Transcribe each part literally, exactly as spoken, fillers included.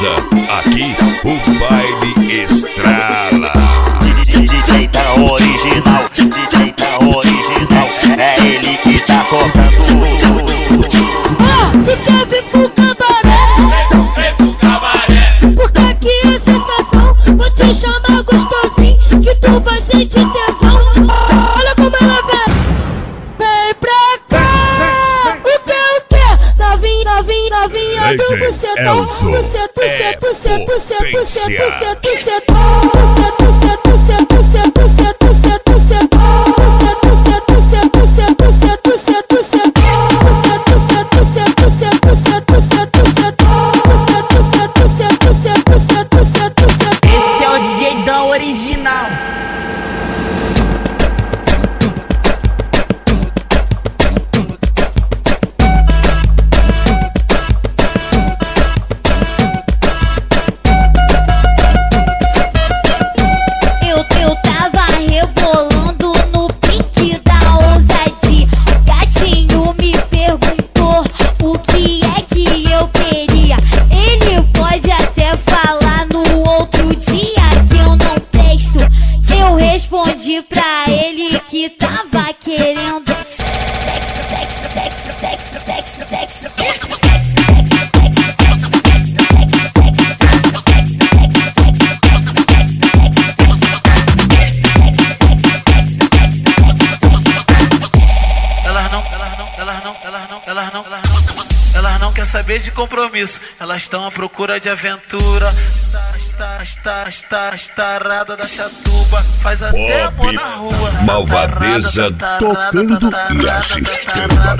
aqui o baile estrala. D J tá original, D J tá original, é ele que tá tocando. Ah, tu quer vir pro cabaré? Vem pro cabaré. Porque aqui é sensação, vou te chamar gostosinho, que tu vai sentir tesão. Olha como ela vem, vem pra cá. O que, o que? Novinha, novinha, novinha do bucetão. Elzo é potência. Esse é o D J Dão original. Eu, eu tava rebolando no pique da ousadia. Gatinho me perguntou o que é que eu queria. Ele pode até falar no outro dia que eu não presto. Eu respondi pra ele que tava querendo sexo, sexo, sexo, sexo, sexo, sexo, sexo, sexo. Elas não, elas não, elas não, elas não, elas não, elas não, elas não querem saber de compromisso. Elas estão à procura de aventura. Está, está, está, estarada da chatuba. Faz até amor na rua. Malvadeza tocando e assistindo a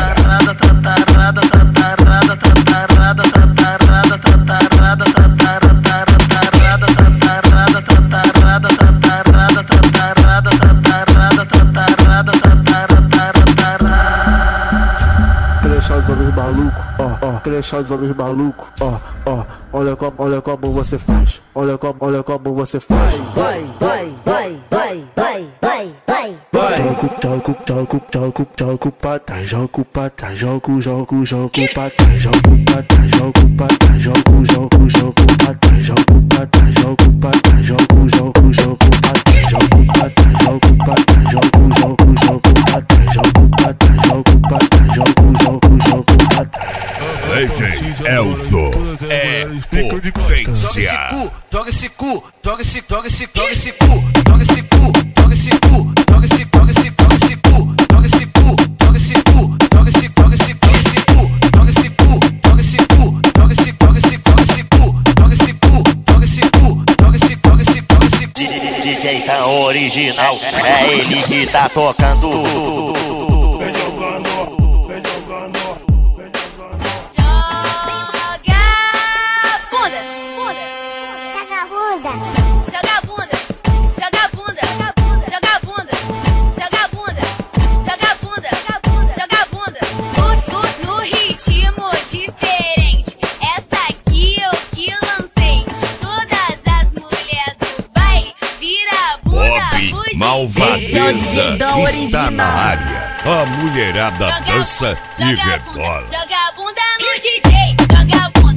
Deixar os homens malucos, ó, ó, deixar os homens malucos, ó, ó, olha como, olha como você faz, olha como, olha como você faz. Vai, vai, vai, vai, vai, vai, vai, vai. Jogo, jogo, jogo, jogo, jogo pra trás, jogo pra trás, jogo, jogo, jogo pra trás, jogo pra trás, jogo pra trás, jogo, jogo, jogo pra trás, jogo pra trás, jogo pra trás, jogo, jogo, jogo pra trás, jogo pra trás, jogo pra trás, jogo, jogo, jogo pra trás, jogo pra trás, jogo pra trás, jogo, jogo, jogo pra trás. D J Elzo é potência. Joga esse cu, joga esse cu, joga esse, joga esse cu, joga esse cu, joga esse cu, joga esse, joga esse, joga esse cu, joga esse cu, joga esse cu, joga esse, joga esse, joga esse cu, joga esse cu, joga esse cu, joga esse, joga esse, joga esse cu, joga esse cu, joga esse cu, joga esse, joga esse, joga esse cu. D J tá original, é ele que tá tocando. Malvadeza está na área. A mulherada dança e rebola. Joga a bunda no D J, joga a bunda.